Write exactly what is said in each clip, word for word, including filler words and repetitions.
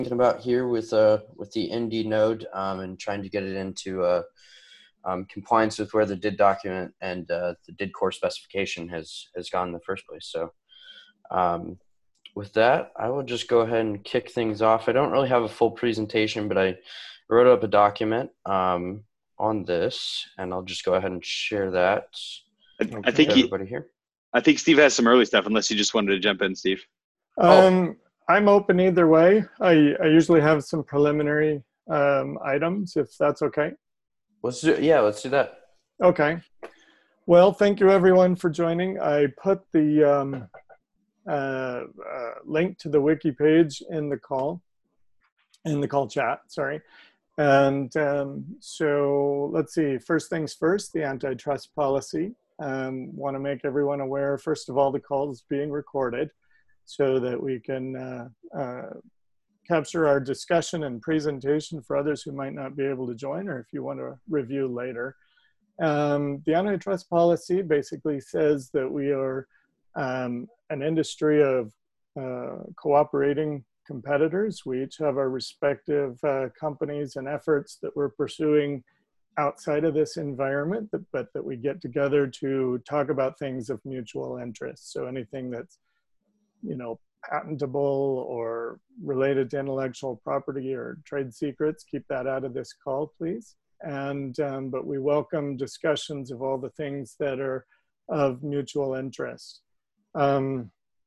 thinking about here with uh with the Indy node um, and trying to get it into uh, um, compliance with where the D I D document and uh, the D I D core specification has has gone in the first place. So um, with that, I will just go ahead and kick things off. I don't really have a full presentation, but I wrote up a document um, on this, and I'll just go ahead and share that. I, Okay. I think he, everybody here. I think Steve has some early stuff, unless you just wanted to jump in, Steve. Um, oh. I'm open either way. I, I usually have some preliminary um, items, if that's okay. Let's do, yeah, let's do that. Okay. Well, thank you everyone for joining. I put the um, uh, uh, link to the wiki page in the call, in the call chat, sorry. And um, so let's see, first things first, the antitrust policy. Um, want to make everyone aware, first of all, the call is being recorded so that we can uh, uh, capture our discussion and presentation for others who might not be able to join, or if you want to review later. Um, the antitrust policy basically says that we are um, an industry of uh, cooperating competitors. We each have our respective uh, companies and efforts that we're pursuing outside of this environment, but, but that we get together to talk about things of mutual interest. So anything that's, you know, patentable or related to intellectual property or trade secrets, keep that out of this call, please. And, um, but we welcome discussions of all the things that are of mutual interest. Um,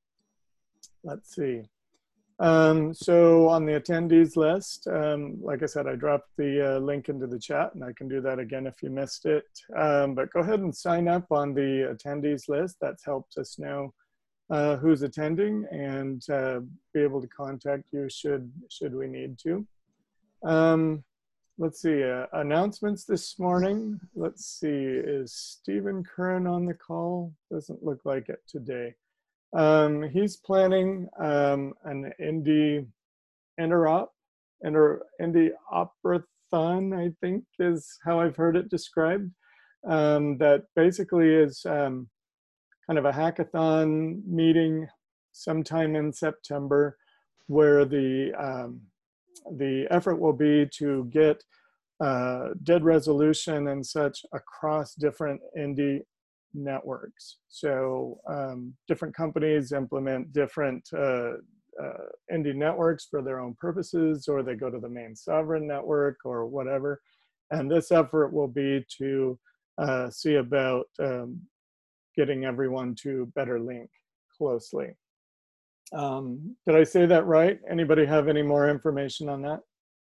let's see. Um, so on the attendees list, um, like I said, I dropped the uh, link into the chat, and I can do that again if you missed it. Um, but go ahead and sign up on the attendees list. That's helped us know uh, who's attending and uh, be able to contact you should, should we need to. Um, let's see, uh, announcements this morning. Let's see, is Stephen Curran on the call? Doesn't look like it today. Um, he's planning um, an Indy interop, inter, Indy operathon, I think is how I've heard it described. Um, that basically is um, kind of a hackathon meeting sometime in September, where the um, the effort will be to get uh, D I D resolution and such across different Indy networks. So um, different companies implement different uh, uh, Indy networks for their own purposes, or they go to the main sovereign network or whatever. And this effort will be to uh, see about um, getting everyone to better link closely. Um, did I say that right? Anybody have any more information on that?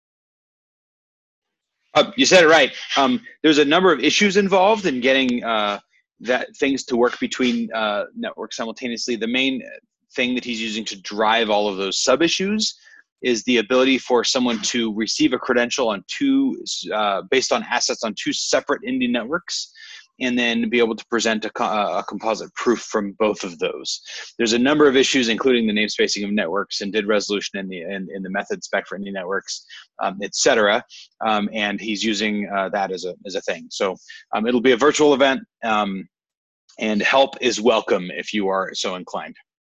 Uh, you said it right. Um, there's a number of issues involved in getting uh, that things to work between uh, networks simultaneously. The main thing that he's using to drive all of those sub-issues is the ability for someone to receive a credential on two, uh, based on assets on two separate Indy networks, and then be able to present a, co a composite proof from both of those. There's a number of issues, including the namespacing of networks and D I D resolution in the in, in the method spec for Indy networks, um, et cetera. Um, and he's using uh, that as a as a thing. So um, it'll be a virtual event, um, and help is welcome if you are so inclined.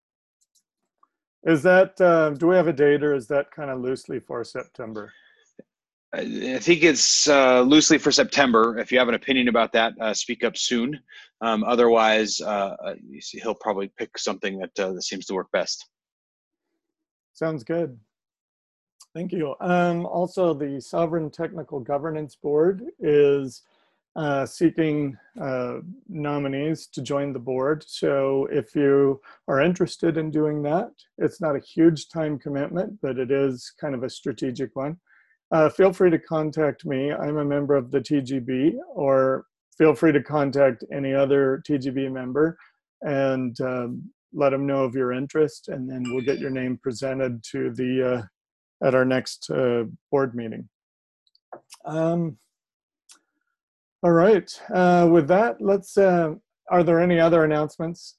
Is that, uh, do we have a date, or is that kind of loosely for September? I think it's uh, loosely for September. If you have an opinion about that, uh, speak up soon. Um, otherwise, uh, he'll probably pick something that, uh, that seems to work best. Sounds good. Thank you. Um, also, the Sovereign Technical Governance Board is uh, seeking uh, nominees to join the board. So if you are interested in doing that, it's not a huge time commitment, but it is kind of a strategic one. Uh, feel free to contact me. I'm a member of the T G B, or feel free to contact any other T G B member and um, let them know of your interest, and then we'll get your name presented to the uh, at our next uh, board meeting. Um, all right, uh, with that, let's, uh, are there any other announcements?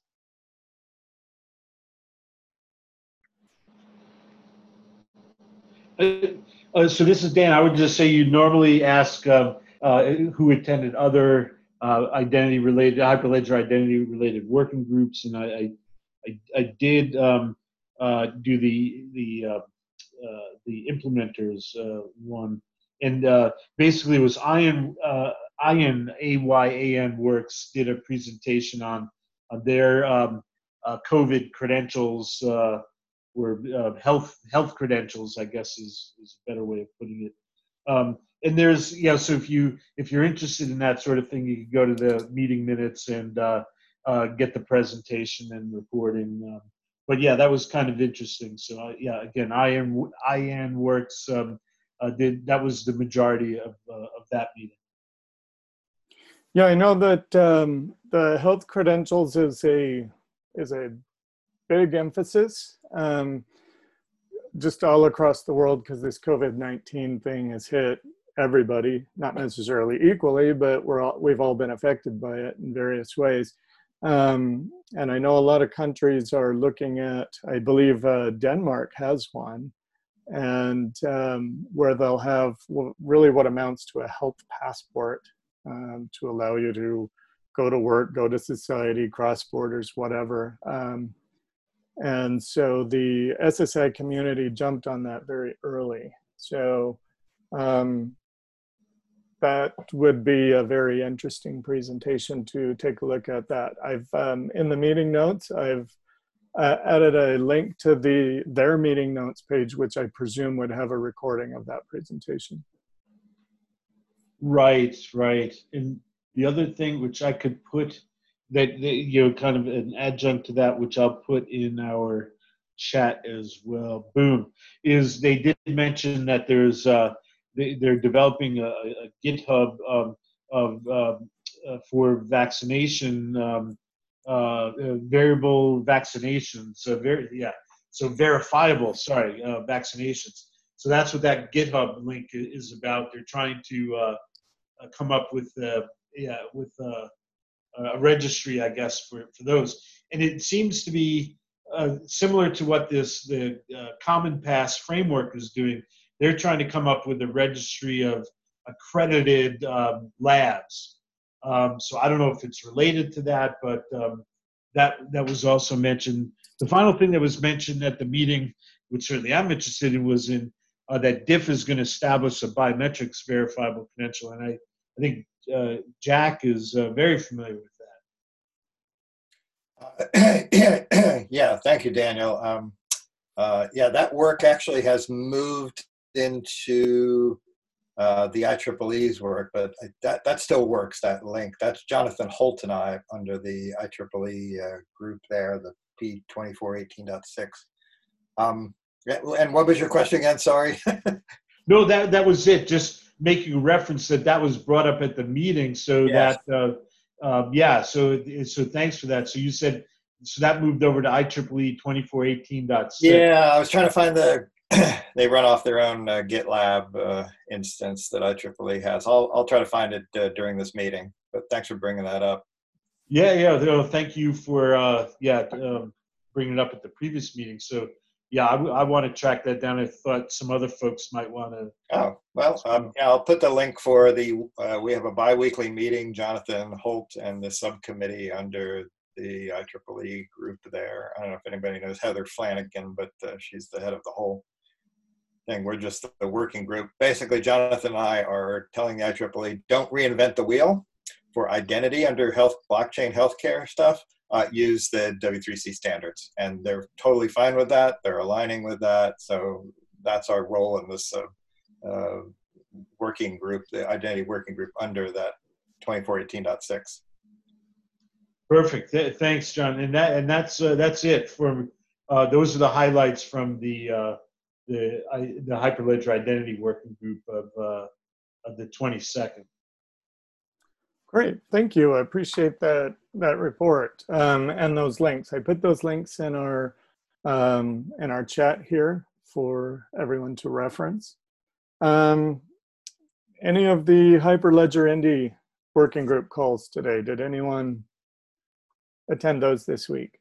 Uh, so this is Dan. I would just say you normally ask uh, uh, who attended other uh, identity-related, Hyperledger identity-related working groups, and I, I, I, I did um, uh, do the the uh, uh, the implementers uh, one, and uh, basically it was Ayan uh, Ayan A Y A N Works did a presentation on on their um, uh, COVID credentials, uh, or uh, health health credentials, I guess is is a better way of putting it. Um, and there's, yeah, so if you if you're interested in that sort of thing, you can go to the meeting minutes and uh, uh, get the presentation and recording. Um, but yeah, that was kind of interesting. So uh, yeah, again, Ayan Ayan Works um, uh, did that was the majority of uh, of that meeting. Yeah, I know that um, the health credentials is a is a big emphasis. Um, just all across the world, because this COVID nineteen thing has hit everybody, not necessarily equally, but we're all, we've all been affected by it in various ways. Um, and I know a lot of countries are looking at, I believe uh, Denmark has one, and um, where they'll have really what amounts to a health passport um, to allow you to go to work, go to society, cross borders, whatever. Um, And so the S S I community jumped on that very early. So um, that would be a very interesting presentation to take a look at that. I've, um, in the meeting notes, I've uh, added a link to the their meeting notes page, which I presume would have a recording of that presentation. Right, right. And the other thing which I could put that, that you know, kind of an adjunct to that, which I'll put in our chat as well. Boom, is they did mention that there's uh, they, they're developing a, a GitHub um, of um, uh, for vaccination um, uh, uh, variable vaccinations. So very yeah, so verifiable. Sorry, uh, vaccinations. So that's what that GitHub link is about. They're trying to uh, come up with uh, yeah with uh, a registry, I guess, for, for those. And it seems to be uh, similar to what this the uh, Common Pass framework is doing. They're trying to come up with a registry of accredited um, labs. Um, so I don't know if it's related to that, but um, that that was also mentioned. The final thing that was mentioned at the meeting, which certainly I'm interested in, was in uh, that D I F is going to establish a biometrics verifiable credential, and I, I think uh, Jack is uh, very familiar with that. Uh, yeah, thank you, Daniel. Um, uh, yeah, that work actually has moved into uh, the I triple E's work, but that, that still works, that link. That's Jonathan Holt and I under the I triple E uh, group there, the P twenty-four eighteen point six. Um, and what was your question again? Sorry. No, that, that was it. Just making reference that that was brought up at the meeting, so Yes. that, uh, um, yeah, so so thanks for that. So you said, so that moved over to I triple E twenty-four eighteen point six. Yeah, I was trying to find the, they run off their own uh, GitLab uh, instance that I triple E has. I'll, I'll try to find it uh, during this meeting, but thanks for bringing that up. Yeah, yeah, no, thank you for, uh, yeah, um, bringing it up at the previous meeting. So yeah, I, I want to track that down. I thought some other folks might want to. Oh, well, um, yeah, I'll put the link for the, uh, we have a bi-weekly meeting, Jonathan Holt and the subcommittee under the I triple E group there. I don't know if anybody knows Heather Flanagan, but uh, she's the head of the whole thing. We're just the working group. Basically, Jonathan and I are telling the I triple E, don't reinvent the wheel for identity under health, blockchain healthcare stuff. Uh, use the W three C standards, and they're totally fine with that. They're aligning with that. So that's our role in this uh, uh, working group, the identity working group under that twenty-four eighteen point six. Perfect. Th thanks, John. And that and that's uh, that's it for uh, those are the highlights from the uh, the I, the Hyperledger Identity Working Group of uh, of the twenty-second. Great, thank you. I appreciate that that report um, and those links. I put those links in our um, in our chat here for everyone to reference. Um, any of the Hyperledger Indy working group calls today? Did anyone attend those this week?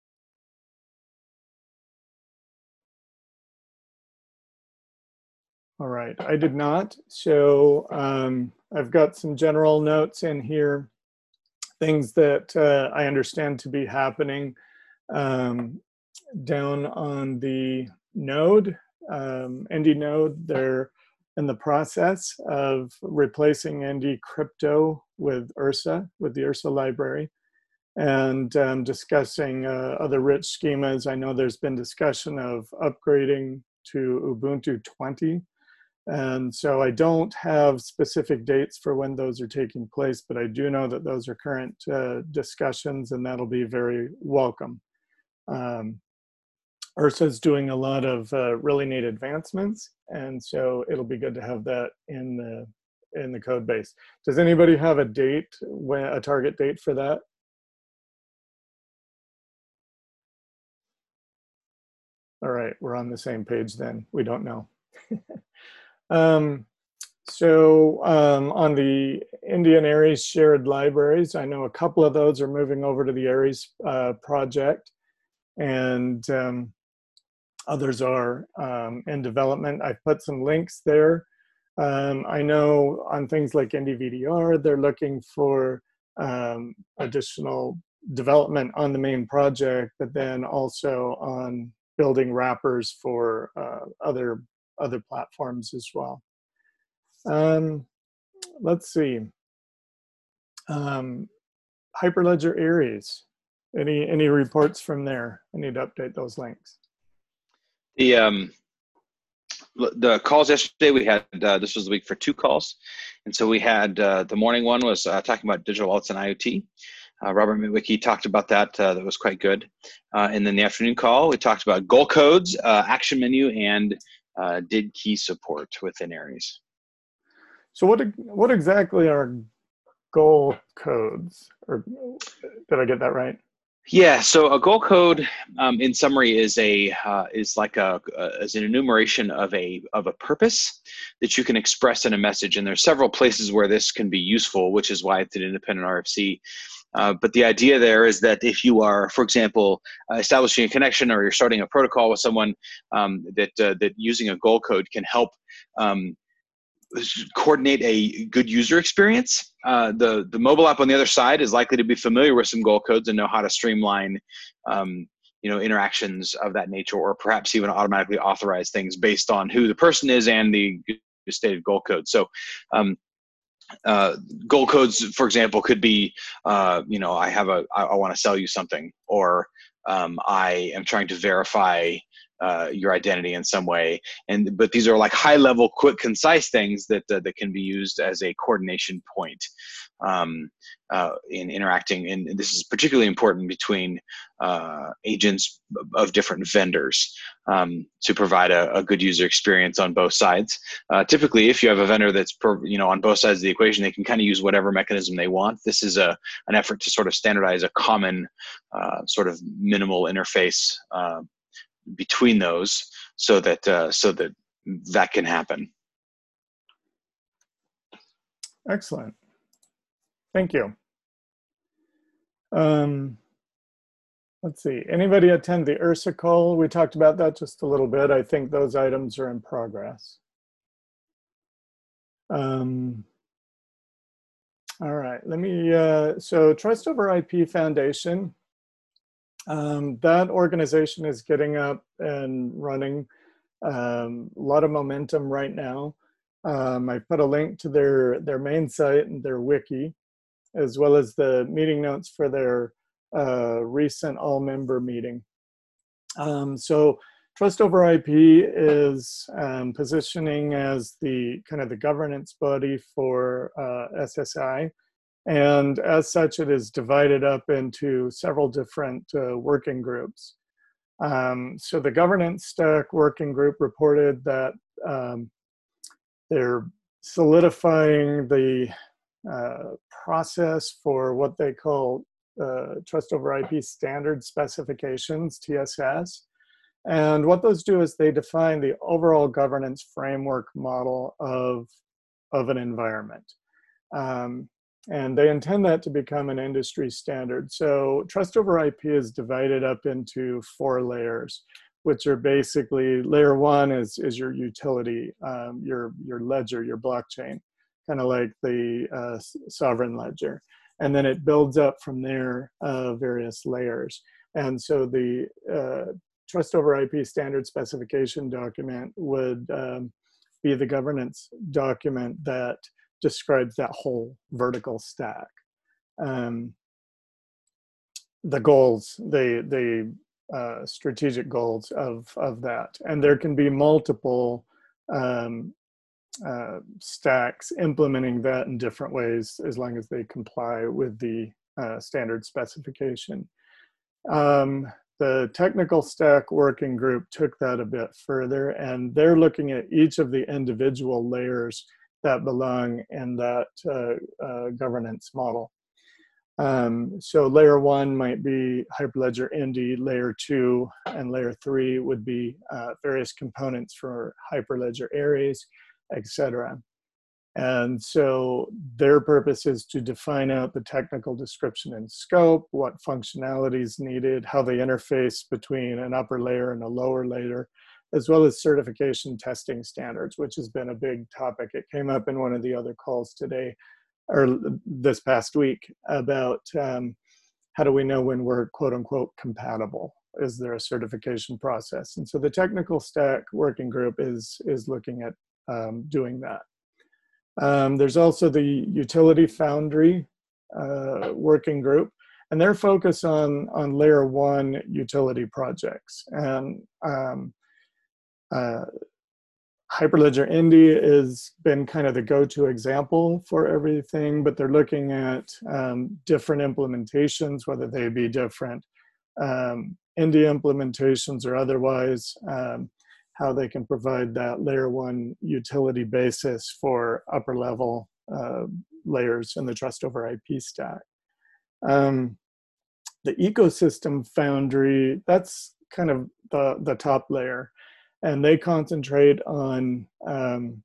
All right, I did not. So um, I've got some general notes in here, things that uh, I understand to be happening um, down on the node. um, N D Node. They're in the process of replacing N D Crypto with Ursa, with the Ursa library, and um, discussing uh, other rich schemas. I know there's been discussion of upgrading to Ubuntu twenty. And so I don't have specific dates for when those are taking place, but I do know that those are current uh, discussions, and that'll be very welcome. Um, Ursa is doing a lot of uh, really neat advancements, and so it'll be good to have that in the in the code base. Does anybody have a date, when, a target date for that? All right, we're on the same page then. We don't know. um, so um, on the Indian Aries shared libraries, I know a couple of those are moving over to the Aries uh, project, and um, others are um, in development. I've put some links there. Um, I know on things like N D V D R, they're looking for um, additional development on the main project, but then also on building wrappers for uh, other other platforms as well. Um, let's see. Um, Hyperledger Aries. Any any reports from there? I need to update those links. The um, the calls yesterday we had. Uh, this was the week for two calls, and so we had uh, the morning one was uh, talking about digital wallets and I O T. Uh, Robert Mitwicky talked about that. Uh, that was quite good. Uh, and then the afternoon call, we talked about goal codes, uh, action menu, and uh, did key support within Aries. So what what exactly are goal codes? Or did I get that right? Yeah. So a goal code, um, in summary, is a uh, is like a uh, is an enumeration of a of a purpose that you can express in a message. And there's several places where this can be useful, which is why it's an independent R F C. Uh, but the idea there is that if you are, for example, uh, establishing a connection or you're starting a protocol with someone, um, that uh, that using a goal code can help um, coordinate a good user experience. Uh, the the mobile app on the other side is likely to be familiar with some goal codes and know how to streamline, um, you know, interactions of that nature, or perhaps even automatically authorize things based on who the person is and the stated goal code. So. Um, Uh, goal codes, for example, could be, uh, you know, I have a, I, I want to sell you something, or um, I am trying to verify uh, your identity in some way. And but these are like high-level, quick, concise things that uh, that can be used as a coordination point um, uh, in interacting. And this is particularly important between uh, agents of different vendors um, to provide a, a good user experience on both sides. Uh, typically, if you have a vendor that's per, you know on both sides of the equation, they can kind of use whatever mechanism they want. This is a an effort to sort of standardize a common uh, sort of minimal interface uh, between those, so that uh, so that that can happen. Excellent. Thank you. Um, let's see. Anybody attend the Ursa call? We talked about that just a little bit. I think those items are in progress. Um, all right. Let me. Uh, so Trust Over I P Foundation. Um, that organization is getting up and running. Um, a lot of momentum right now. Um, I put a link to their, their main site and their wiki, as well as the meeting notes for their uh, recent all-member meeting. Um, so Trust Over I P is um, positioning as the kind of the governance body for uh, S S I. And as such, it is divided up into several different uh, working groups. Um, so the governance stack working group reported that um, they're solidifying the uh, process for what they call uh, Trust Over I P standard specifications, T S S. And what those do is they define the overall governance framework model of, of an environment. Um, And they intend that to become an industry standard. So Trust Over I P is divided up into four layers, which are basically, layer one is, is your utility, um, your, your ledger, your blockchain, kind of like the uh, sovereign ledger. And then it builds up from there, uh, various layers. And so the uh, trust over I P standard specification document would um, be the governance document that describes that whole vertical stack. Um, the goals, the, the uh, strategic goals of, of that. And there can be multiple um, uh, stacks implementing that in different ways as long as they comply with the uh, standard specification. Um, the technical stack working group took that a bit further, and they're looking at each of the individual layers that belong in that uh, uh, governance model. Um, so layer one might be Hyperledger Indy, layer two and layer three would be uh, various components for Hyperledger Aries, et cetera. And so their purpose is to define out the technical description and scope, what functionality is needed, how they interface between an upper layer and a lower layer, as well as certification testing standards, which has been a big topic. It came up in one of the other calls today, or this past week, about um, how do we know when we're quote unquote compatible? Is there a certification process? And so the technical stack working group is, is looking at um, doing that. Um, there's also the Utility Foundry uh, working group, and they're focused on, on layer one utility projects. And um, uh, Hyperledger Indy has been kind of the go-to example for everything, but they're looking at um, different implementations, whether they be different um, Indy implementations or otherwise, um, how they can provide that layer one utility basis for upper level uh, layers in the trust over I P stack. Um, the ecosystem foundry, that's kind of the, the top layer. And they concentrate on um,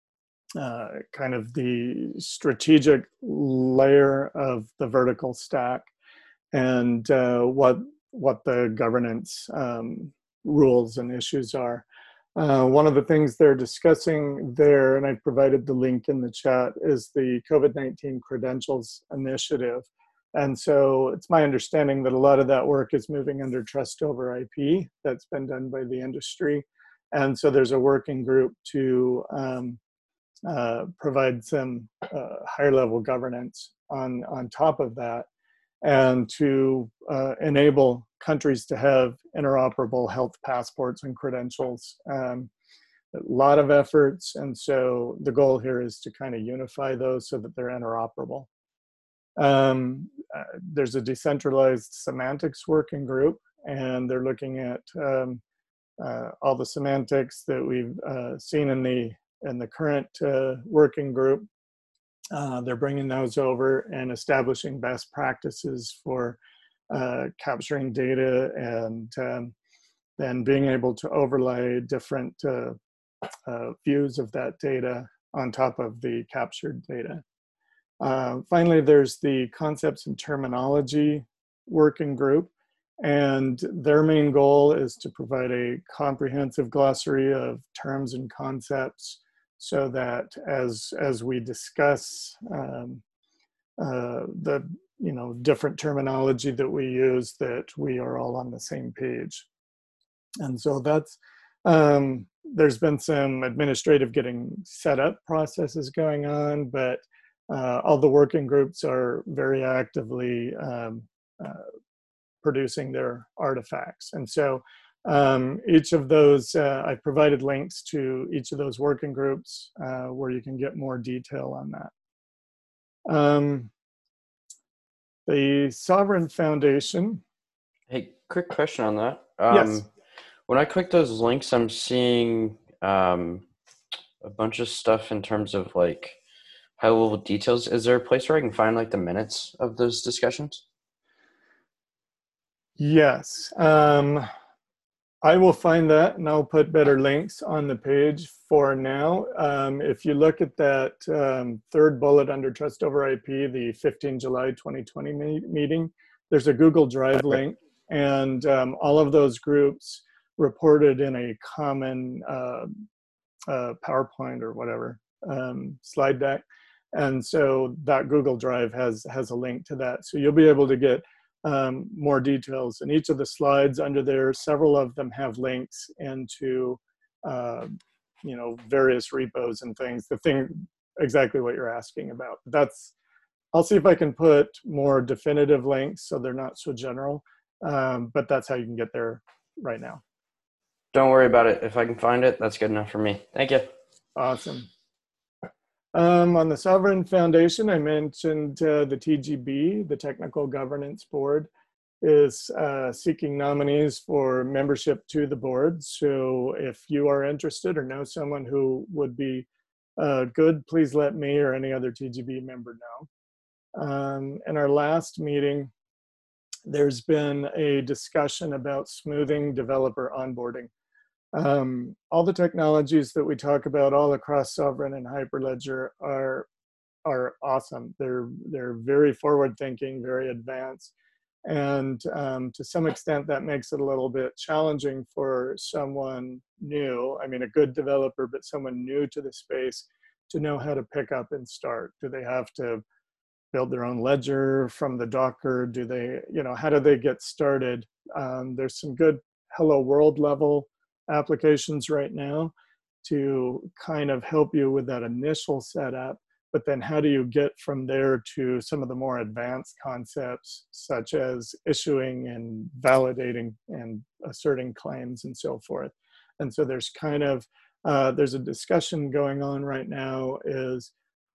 uh, kind of the strategic layer of the vertical stack and uh, what, what the governance um, rules and issues are. Uh, one of the things they're discussing there, and I provided the link in the chat, is the COVID nineteen Credentials Initiative. And so it's my understanding that a lot of that work is moving under trust over I P that's been done by the industry. And so there's a working group to um, uh, provide some uh, higher level governance on, on top of that, and to uh, enable countries to have interoperable health passports and credentials. Um, a lot of efforts, and so the goal here is to kind of unify those so that they're interoperable. Um, uh, there's a decentralized semantics working group, and they're looking at um, uh, all the semantics that we've uh, seen in the, in the current uh, working group. Uh, they're bringing those over and establishing best practices for uh, capturing data and um, then being able to overlay different uh, uh, views of that data on top of the captured data. Uh, finally, there's the concepts and terminology working group, and their main goal is to provide a comprehensive glossary of terms and concepts so that as, as we discuss um, uh, the you know, different terminology that we use, that we are all on the same page. And so that's, um, there's been some administrative getting set up processes going on, but uh, all the working groups are very actively um, uh, producing their artifacts. And so um, each of those, uh, I provided links to each of those working groups uh, where you can get more detail on that. Um, The Sovereign Foundation. Hey, quick question on that. Um, Yes. When I click those links, I'm seeing um, a bunch of stuff in terms of like high level details. Is there a place where I can find like the minutes of those discussions? Yes. Um, I will find that and I'll put better links on the page for now. Um, if you look at that um, third bullet under Trust over I P, the fifteenth of July twenty twenty me meeting, there's a Google Drive link, and um, all of those groups reported in a common uh, uh, PowerPoint or whatever um, slide deck. And so that Google Drive has, has a link to that. So you'll be able to get um, more details. And each of the slides under there, several of them have links into, uh, you know, various repos and things. The thing, exactly what you're asking about. That's, I'll see if I can put more definitive links so they're not so general, um, but that's how you can get there right now. Don't worry about it. If I can find it, that's good enough for me. Thank you. Awesome. Um, on the Sovereign Foundation, I mentioned uh, the T G B, the Technical Governance Board, is uh, seeking nominees for membership to the board. So if you are interested or know someone who would be uh, good, please let me or any other T G B member know. Um, in our last meeting, there's been a discussion about smoothing developer onboarding. Um, all the technologies that we talk about all across Sovereign and Hyperledger are are awesome. They're they're very forward thinking, very advanced, and um, to some extent that makes it a little bit challenging for someone new. I mean, a good developer, but someone new to the space to know how to pick up and start. Do they have to build their own ledger from the Docker? Do they, you know, how do they get started? Um, there's some good Hello World level applications right now to kind of help you with that initial setup, but then how do you get from there to some of the more advanced concepts such as issuing and validating and asserting claims and so forth. And so there's kind of uh, there's a discussion going on right now is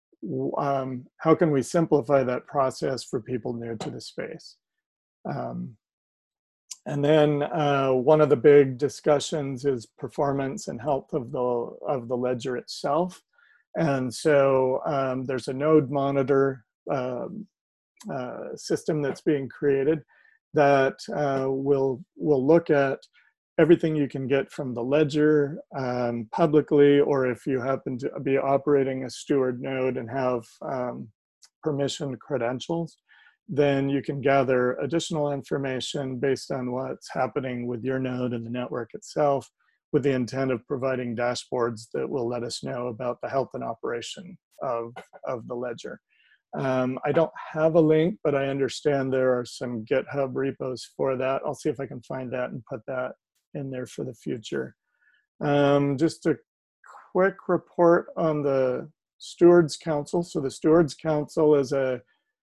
um, how can we simplify that process for people new to the space. Um, And then uh, one of the big discussions is performance and health of the of the ledger itself. And so um, there's a node monitor uh, uh, system that's being created that uh, will will look at everything you can get from the ledger um, publicly, or if you happen to be operating a steward node and have um, permission credentials, then you can gather additional information based on what's happening with your node and the network itself, with the intent of providing dashboards that will let us know about the health and operation of, of the ledger. Um, I don't have a link, but I understand there are some GitHub repos for that. I'll see if I can find that and put that in there for the future. Um, just a quick report on the Stewards Council. So the Stewards Council is a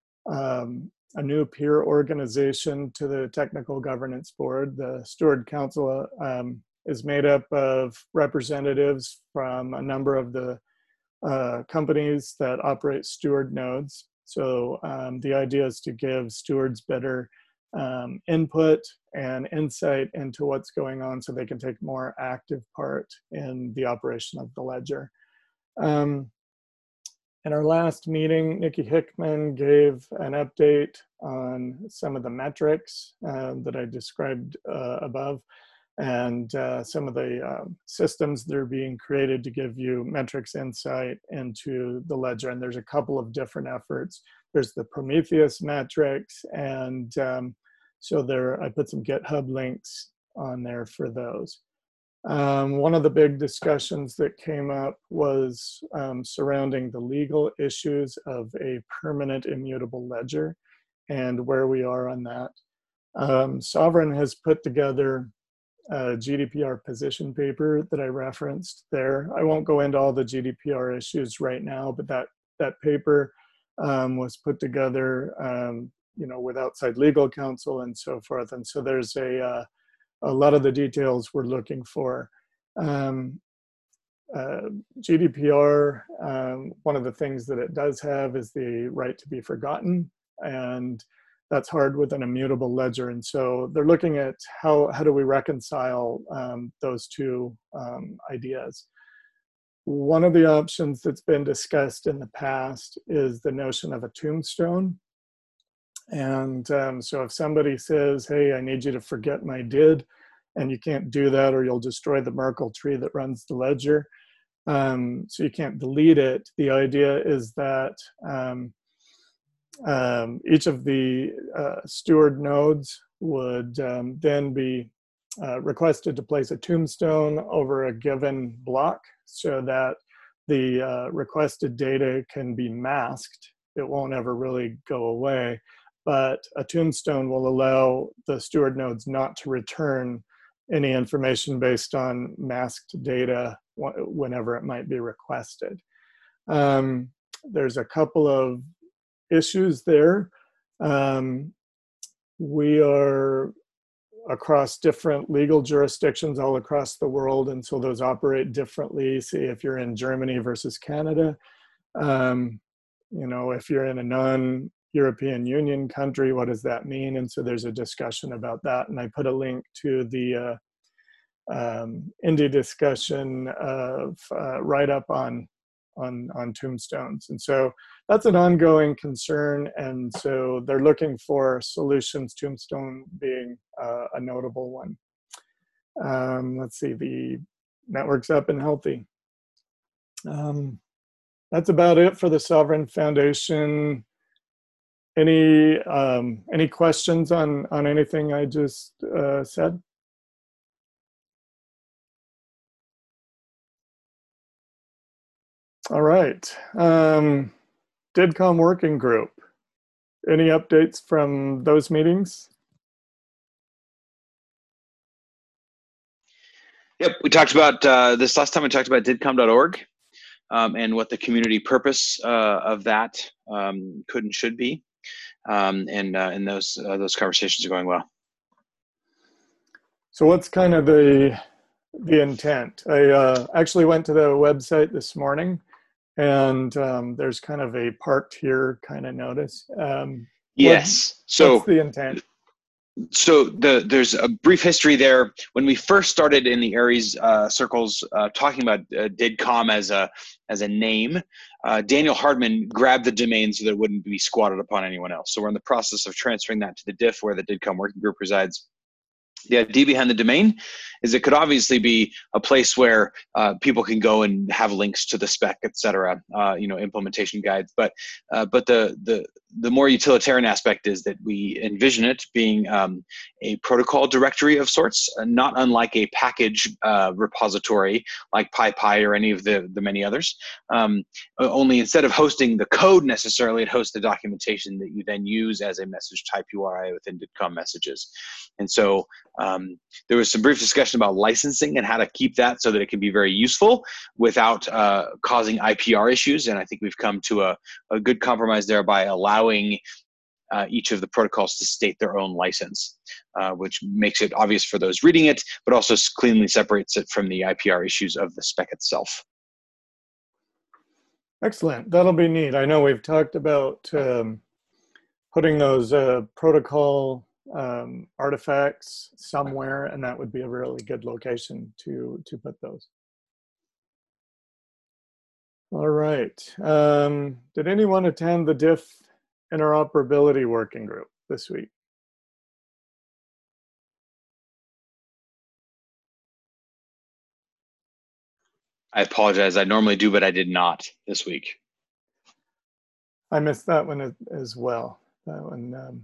Um, a new peer organization to the Technical Governance Board. The Steward Council um, is made up of representatives from a number of the uh, companies that operate steward nodes. So um, the idea is to give stewards better um, input and insight into what's going on so they can take more active part in the operation of the ledger. Um, In our last meeting, Nikki Hickman gave an update on some of the metrics uh, that I described uh, above, and uh, some of the uh, systems that are being created to give you metrics insight into the ledger. And there's a couple of different efforts. There's the Prometheus metrics, and um, so there I put some GitHub links on there for those. Um, one of the big discussions that came up was um, surrounding the legal issues of a permanent immutable ledger and where we are on that. Um, Sovereign has put together a G D P R position paper that I referenced there. I won't go into all the G D P R issues right now, but that, that paper um, was put together um, you know, with outside legal counsel and so forth. And so there's a uh, a lot of the details we're looking for. Um, uh, G D P R, um, one of the things that it does have is the right to be forgotten, and that's hard with an immutable ledger. And so they're looking at how, how do we reconcile um, those two um, ideas. One of the options that's been discussed in the past is the notion of a tombstone. And um, so if somebody says, hey, I need you to forget my did, and you can't do that or you'll destroy the Merkle tree that runs the ledger, um, so you can't delete it, the idea is that um, um, each of the uh, steward nodes would um, then be uh, requested to place a tombstone over a given block so that the uh, requested data can be masked. It won't ever really go away, but a tombstone will allow the steward nodes not to return any information based on masked data whenever it might be requested. Um, there's a couple of issues there. Um, we are across different legal jurisdictions all across the world, and so those operate differently. See, if you're in Germany versus Canada, um, you know, if you're in a non-European Union country, what does that mean? And so there's a discussion about that, and I put a link to the uh, um, Indie discussion of uh, write-up on on on tombstones. And so that's an ongoing concern, and so they're looking for solutions, tombstone being uh, a notable one. Um, let's see, the network's up and healthy. Um, that's about it for the Sovereign Foundation. Any um, any questions on on anything I just uh, said? All right. Um, DIDCOM working group. Any updates from those meetings? Yep, we talked about uh, this last time. We talked about didcom dot org um, and what the community purpose uh, of that um, could and should be, um, and uh, and those uh, those conversations are going well. So what's kind of the the intent? I uh, actually went to the website this morning, and um, there's kind of a parked here kind of notice. Um, yes. What, so what's the intent? So the, there's a brief history there. When we first started in the Aries uh, circles uh, talking about uh, DIDCOM as a as a name, uh, Daniel Hardman grabbed the domain so that it wouldn't be squatted upon anyone else. So we're in the process of transferring that to the D I F where the DIDCOM working group resides. The idea behind the domain is it could obviously be a place where uh, people can go and have links to the spec, et cetera, uh, you know, implementation guides. But uh, but the the the more utilitarian aspect is that we envision it being um, a protocol directory of sorts, uh, not unlike a package uh, repository like PyPy or any of the, the many others. Um, only instead of hosting the code necessarily, it hosts the documentation that you then use as a message type U R I within DIDCOM messages. And so um, there was some brief discussion about licensing and how to keep that so that it can be very useful without uh, causing I P R issues. And I think we've come to a, a good compromise there by allowing uh, each of the protocols to state their own license, uh, which makes it obvious for those reading it, but also cleanly separates it from the I P R issues of the spec itself. Excellent. That'll be neat. I know we've talked about um, putting those uh, protocol um, artifacts somewhere, and that would be a really good location to, to put those. All right. Um, did anyone attend the D I F interoperability working group this week? I apologize. I normally do, but I did not this week. I missed that one as well. That one, um,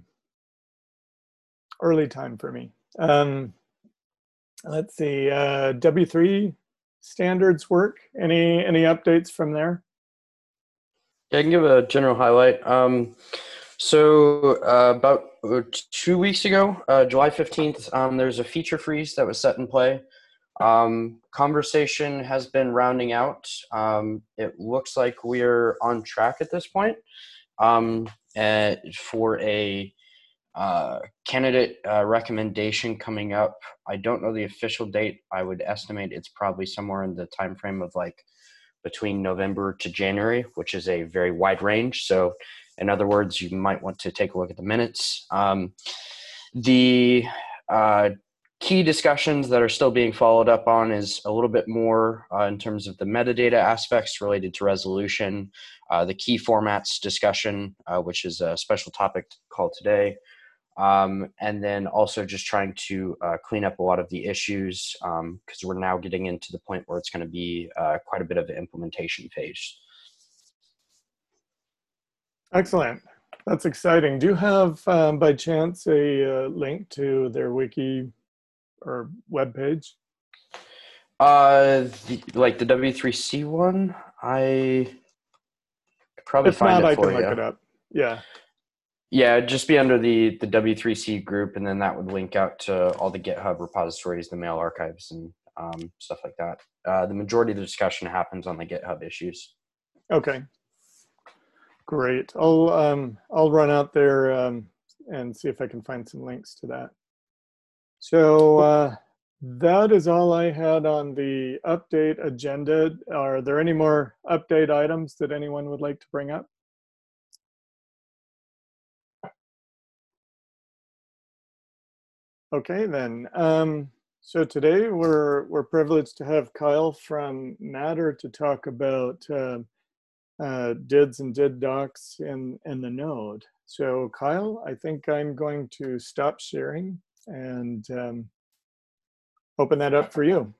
early time for me. Um, let's see, uh, W three standards work. Any any updates from there? Yeah, I can give a general highlight. Um, so uh, about two weeks ago, uh, July fifteenth, um, there's a feature freeze that was set in play. Um, conversation has been rounding out. Um, it looks like we're on track at this point um, and for a uh, candidate uh, recommendation coming up. I don't know the official date. I would estimate it's probably somewhere in the time frame of like between November to January, which is a very wide range. So in other words, you might want to take a look at the minutes. Um, the uh, key discussions that are still being followed up on is a little bit more uh, in terms of the metadata aspects related to resolution, uh, the key formats discussion, uh, which is a special topic called today. Um, and then also just trying to uh, clean up a lot of the issues because um, we're now getting into the point where it's going to be uh, quite a bit of the implementation phase. Excellent. That's exciting. Do you have, um, by chance, a uh, link to their wiki or web page? Uh, the, like the W three C one, I could probably if find not, it I for can you. look it up. Yeah. Yeah, it'd just be under the, the W three C group, and then that would link out to all the GitHub repositories, the mail archives, and um, stuff like that. Uh, the majority of the discussion happens on the GitHub issues. Okay. Great. I'll um, I'll run out there um, and see if I can find some links to that. So uh, that is all I had on the update agenda. Are there any more update items that anyone would like to bring up? Okay, then. Um, so today we're we're privileged to have Kyle from Matter to talk about uh, uh, D I Ds and D I D docs in in the node. So Kyle, I think I'm going to stop sharing and um, open that up for you.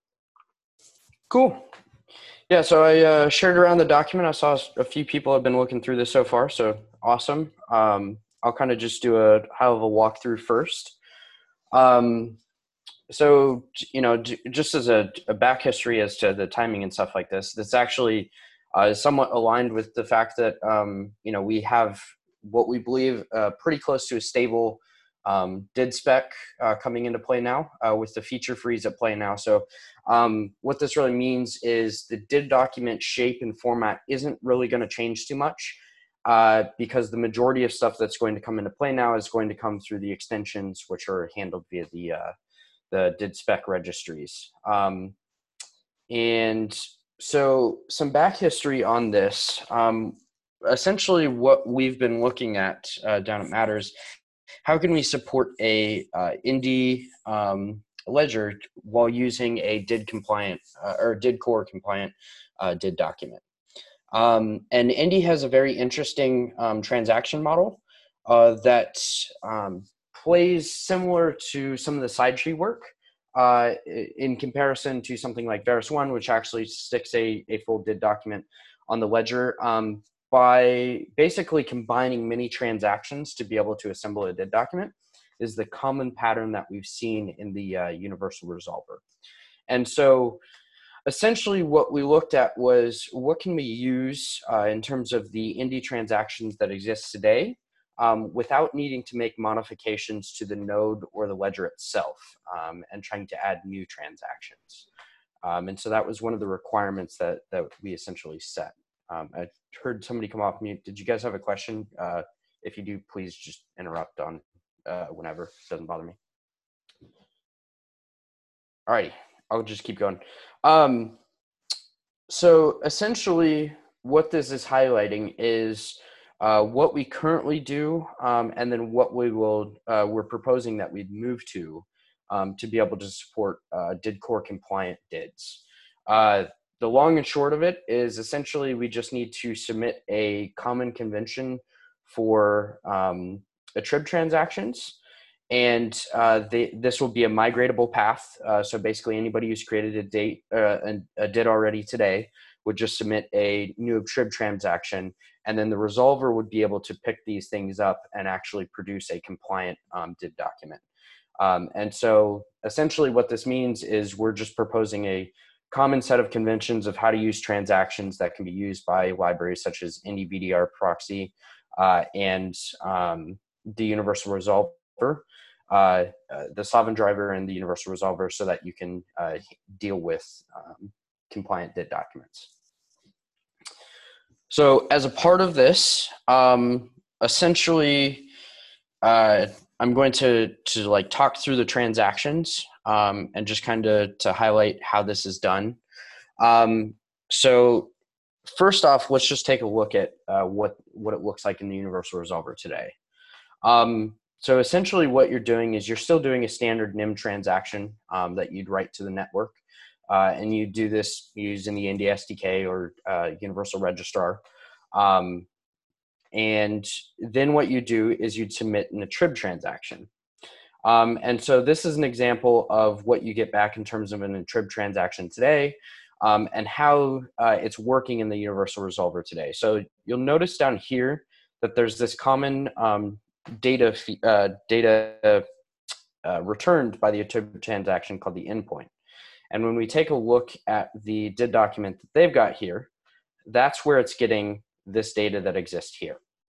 Cool. Yeah, so I uh, shared around the document. I saw a few people have been looking through this so far, so awesome. Um, I'll kind of just do a high-level walkthrough first. Um, so, you know, just as a, a back history as to the timing and stuff like this, that's actually uh, somewhat aligned with the fact that, um, you know, we have what we believe uh, pretty close to a stable um, D I D spec uh, coming into play now uh, with the feature freeze at play now. So um, what this really means is the D I D document shape and format isn't really going to change too much. Uh, because the majority of stuff that's going to come into play now is going to come through the extensions, which are handled via the uh, the D I D spec registries. Um, and so some back history on this. Um, essentially what we've been looking at uh, down at Matters, how can we support a uh, Indy um, ledger while using a D I D compliant uh, or D I D core compliant uh, D I D document? Um, and Indy has a very interesting um, transaction model uh, that um, plays similar to some of the side tree work uh, in comparison to something like Verus one, which actually sticks a, a full D I D document on the ledger um, by basically combining many transactions to be able to assemble a D I D document is the common pattern that we've seen in the uh, universal resolver. And so essentially what we looked at was what can we use uh, in terms of the Indy transactions that exist today um, without needing to make modifications to the node or the ledger itself um, and trying to add new transactions. Um, and so that was one of the requirements that, that we essentially set. Um, I heard somebody come off mute. Did you guys have a question? Uh, if you do, please just interrupt on uh, whenever. It doesn't bother me. All righty. I'll just keep going. Um, so essentially what this is highlighting is uh, what we currently do um, and then what we will, uh, we're proposing that we'd move to um, to be able to support uh, D I D core compliant D I Ds. Uh, the long and short of it is essentially we just need to submit a common convention for um, a T R I B transactions. And uh, they, this will be a migratable path. Uh, so basically anybody who's created a, date, uh, a D I D already today would just submit a new T R I B transaction. And then the resolver would be able to pick these things up and actually produce a compliant um, D I D document. Um, and so essentially what this means is we're just proposing a common set of conventions of how to use transactions that can be used by libraries such as Indy V D R proxy uh, and um, the universal resolver. Uh, uh, the Sovereign driver and the universal resolver so that you can uh, deal with um, compliant D I D documents. So as a part of this, um, essentially, uh, I'm going to, to like talk through the transactions um, and just kind of to highlight how this is done. Um, so first off, let's just take a look at uh, what, what it looks like in the universal resolver today. Um, So essentially what you're doing is you're still doing a standard N I M transaction um, that you'd write to the network. Uh, and you do this using the Indy S D K or uh, Universal Registrar. Um, and then what you do is you'd submit in a T R I B transaction. Um, and so this is an example of what you get back in terms of an, a T R I B transaction today um, and how uh, it's working in the Universal Resolver today. So you'll notice down here that there's this common um, data uh, data uh, returned by the T R I B transaction called the endpoint. And when we take a look at the D I D document that they've got here, that's where it's getting this data that exists here.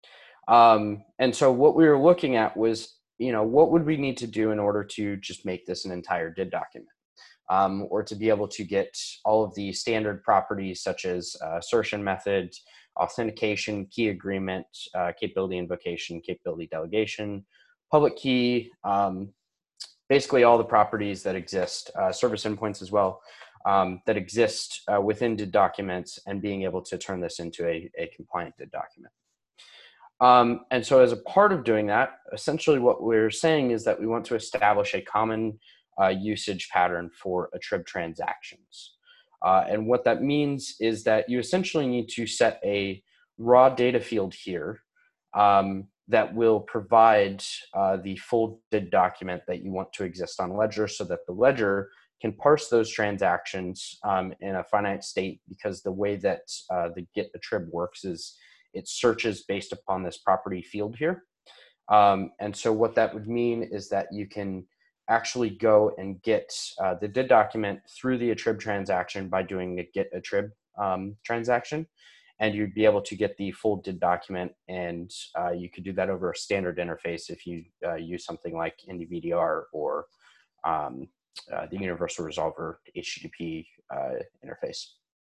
Um, and so what we were looking at was, you know, what would we need to do in order to just make this an entire D I D document? Um, or to be able to get all of the standard properties such as uh, assertion method, authentication, key agreement, uh, capability invocation, capability delegation, public key, um, basically all the properties that exist, uh, service endpoints as well, um, that exist uh, within D I D documents, and being able to turn this into a, a compliant D I D document. Um, and so as a part of doing that, essentially what we're saying is that we want to establish a common uh, usage pattern for Attrib transactions. Uh, and what that means is that you essentially need to set a raw data field here um, that will provide uh, the full D I D document that you want to exist on Ledger, so that the Ledger can parse those transactions um, in a finite state, because the way that uh, the get Attrib works is it searches based upon this property field here. Um, and so what that would mean is that you can actually go and get uh, the D I D document through the Attrib transaction by doing the get Attrib um, transaction. And you'd be able to get the full D I D document, and uh, you could do that over a standard interface if you uh, use something like N D V D R or um, uh, the Universal Resolver H T T P uh, interface.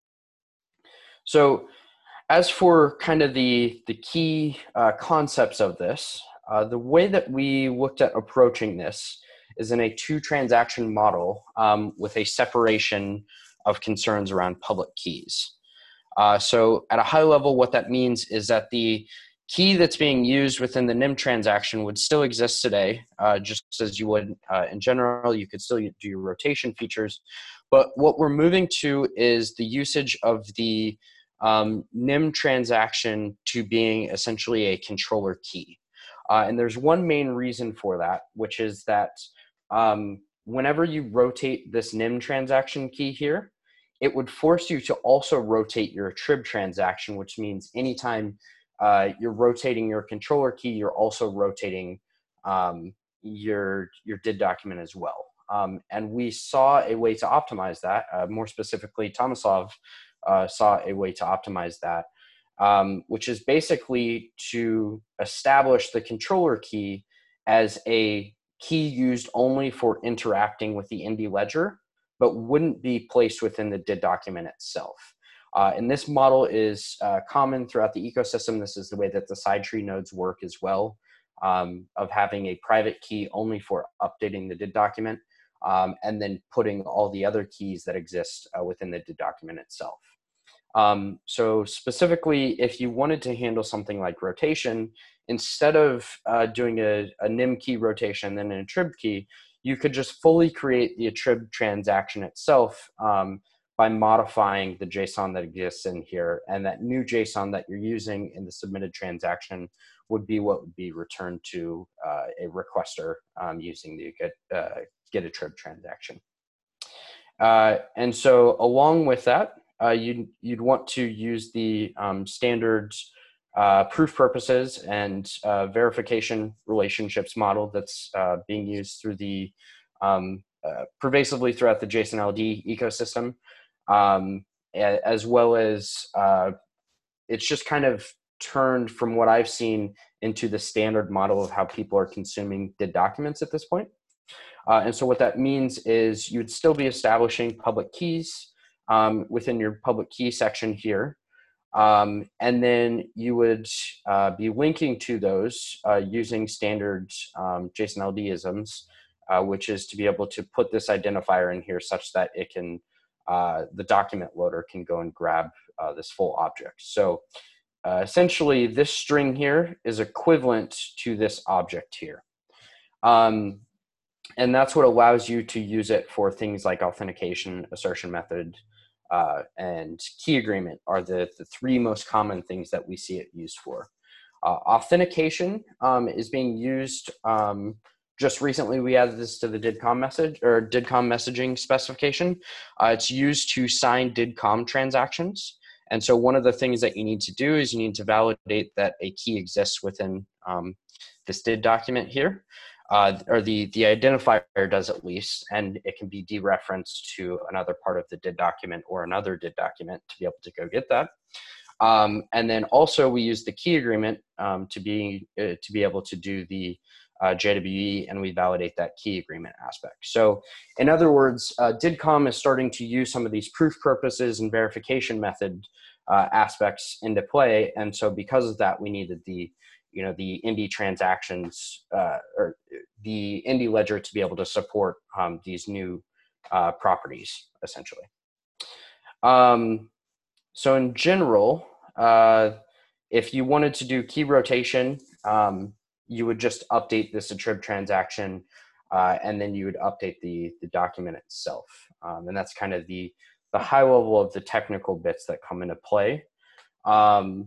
So as for kind of the, the key uh, concepts of this, uh, the way that we looked at approaching this is in a two transaction model um, with a separation of concerns around public keys. Uh, so at a high level, what that means is that the key that's being used within the N I M transaction would still exist today, uh, just as you would uh, in general. You could still do your rotation features. But what we're moving to is the usage of the um, N I M transaction to being essentially a controller key. Uh, and there's one main reason for that, which is that um, whenever you rotate this N I M transaction key here, it would force you to also rotate your Attrib transaction, which means anytime uh, you're rotating your controller key, you're also rotating um, your, your D I D document as well. Um, and we saw a way to optimize that. Uh, more specifically, Tomislav uh, saw a way to optimize that, um, which is basically to establish the controller key as a key used only for interacting with the N D Ledger, but wouldn't be placed within the D I D document itself. Uh, and this model is uh, common throughout the ecosystem. This is the way that the sidetree nodes work as well, um, of having a private key only for updating the D I D document, um, and then putting all the other keys that exist uh, within the D I D document itself. Um, so specifically, if you wanted to handle something like rotation, instead of uh, doing a, a N I M key rotation and then an Attrib key, you could just fully create the Attrib transaction itself um, by modifying the JSON that exists in here. And that new JSON that you're using in the submitted transaction would be what would be returned to uh, a requester um, using the get, uh, get Attrib transaction. Uh, and so along with that, uh, you'd, you'd want to use the um, standard Uh, proof purposes and uh, verification relationships model that's uh, being used through the um, uh, pervasively throughout the JSON L D ecosystem, um, as well as uh, it's just kind of turned from what I've seen into the standard model of how people are consuming D I D documents at this point. Uh, and so what that means is you'd still be establishing public keys um, within your public key section here. Um, and then you would uh, be linking to those uh, using standard um, JSON L D isms, uh, which is to be able to put this identifier in here such that it can, uh, the document loader can go and grab uh, this full object. So uh, essentially this string here is equivalent to this object here. Um, and that's what allows you to use it for things like authentication, assertion method, Uh, and key agreement are the, the three most common things that we see it used for. Uh, authentication um, is being used, um, just recently we added this to the DIDCOM message or DIDCOM messaging specification. Uh, it's used to sign DIDCOM transactions. And so one of the things that you need to do is you need to validate that a key exists within um, this D I D document here. Uh, or the, the identifier does at least, and it can be dereferenced to another part of the D I D document or another D I D document to be able to go get that. Um, and then also we use the key agreement um, to be uh, to be able to do the uh, J W E, and we validate that key agreement aspect. So in other words, uh, DIDComm is starting to use some of these proof purposes and verification method uh, aspects into play. And so because of that, we needed the, you know, the Indy transactions uh, or the Indy ledger to be able to support um, these new uh, properties, essentially. Um, so in general, uh, if you wanted to do key rotation, um, you would just update this attrib transaction, uh, and then you would update the, the document itself. Um, and that's kind of the, the high level of the technical bits that come into play. Um,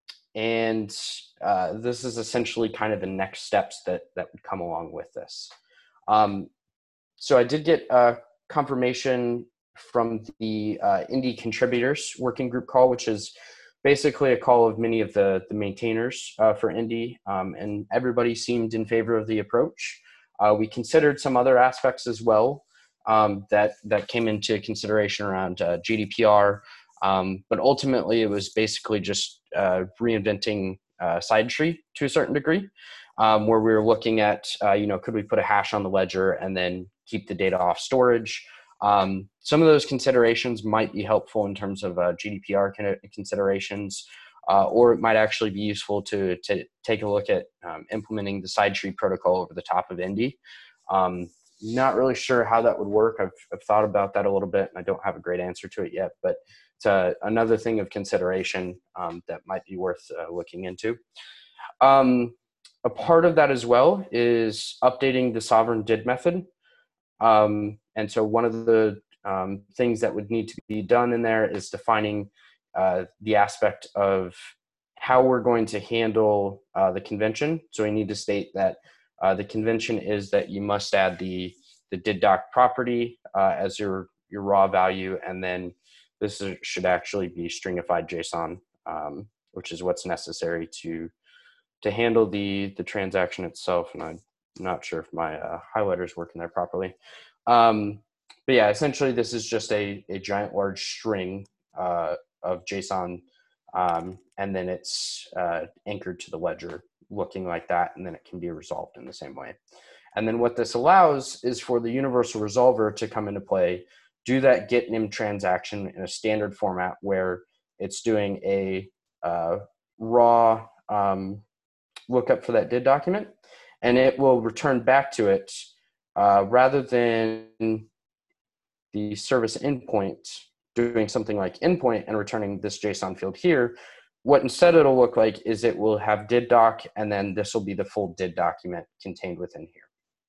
and uh, this is essentially kind of the next steps that, that would come along with this. Um, so I did get a confirmation from the uh, Indy contributors working group call, which is basically a call of many of the, the maintainers uh, for Indy, um, and everybody seemed in favor of the approach. Uh, we considered some other aspects as well um, that, that came into consideration around uh, G D P R, um, but ultimately it was basically just uh, reinventing uh, SideTree to a certain degree, um, where we were looking at, uh, you know, could we put a hash on the ledger and then keep the data off storage? Um, some of those considerations might be helpful in terms of uh, G D P R considerations, uh, or it might actually be useful to, to take a look at um, implementing the SideTree protocol over the top of Indy. Um, not really sure how that would work. I've, I've thought about that a little bit, and I don't have a great answer to it yet, but it's uh, another thing of consideration um, that might be worth uh, looking into. Um, a part of that as well is updating the sovereign D I D method. Um, and so one of the um, things that would need to be done in there is defining uh, the aspect of how we're going to handle uh, the convention. So we need to state that uh, the convention is that you must add the, the D I D doc property uh, as your, your raw value, and then this is, should actually be stringified JSON, um, which is what's necessary to, to handle the, the transaction itself. And I'm not sure if my uh, highlighter is working there properly. Um, but yeah, essentially this is just a, a giant large string uh, of JSON, um, and then it's uh, anchored to the ledger looking like that, and then it can be resolved in the same way. And then what this allows is for the universal resolver to come into play, do that get nim transaction in a standard format where it's doing a uh, raw um, lookup for that D I D document, and it will return back to it uh, rather than the service endpoint doing something like endpoint and returning this JSON field here. What instead it'll look like is it will have D I D doc, and then this will be the full D I D document contained within here.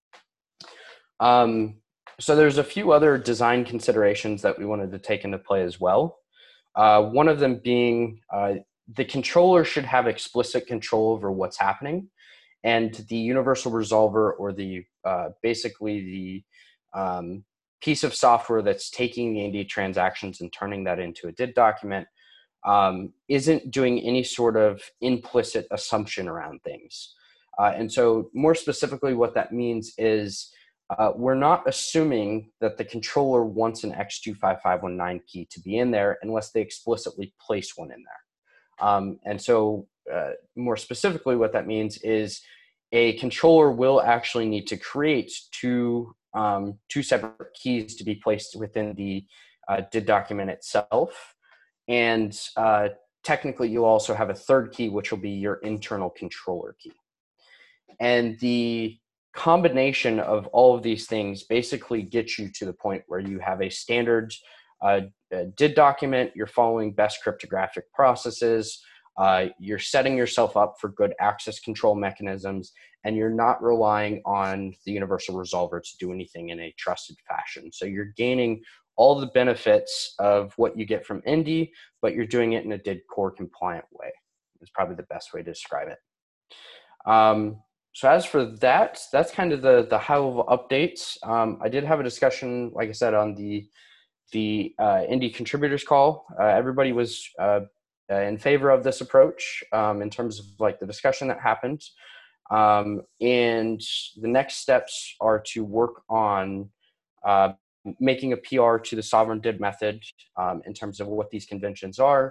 Um, so there's a few other design considerations that we wanted to take into play as well. Uh, one of them being uh, the controller should have explicit control over what's happening, and the universal resolver, or the uh, basically the um, piece of software that's taking the Indy transactions and turning that into a D I D document, um, isn't doing any sort of implicit assumption around things. Uh, and so more specifically, what that means is uh, we're not assuming that the controller wants an X two five five one nine key to be in there unless they explicitly place one in there. Um, and so uh, more specifically, what that means is a controller will actually need to create two, um, two separate keys to be placed within the uh, D I D document itself. And uh, technically, you'll also have a third key, which will be your internal controller key. And the combination of all of these things basically gets you to the point where you have a standard uh, a D I D document, you're following best cryptographic processes, uh, you're setting yourself up for good access control mechanisms, and you're not relying on the universal resolver to do anything in a trusted fashion. So you're gaining all the benefits of what you get from Indy, but you're doing it in a D I D core compliant way. Is probably the best way to describe it. Um, so as for that, that's kind of the, the high level updates. Um, I did have a discussion, like I said, on the, the uh, Indy contributors call. Uh, everybody was uh, in favor of this approach um, in terms of like the discussion that happened. Um, and the next steps are to work on uh, making a P R to the sovereign D I D method um, in terms of what these conventions are,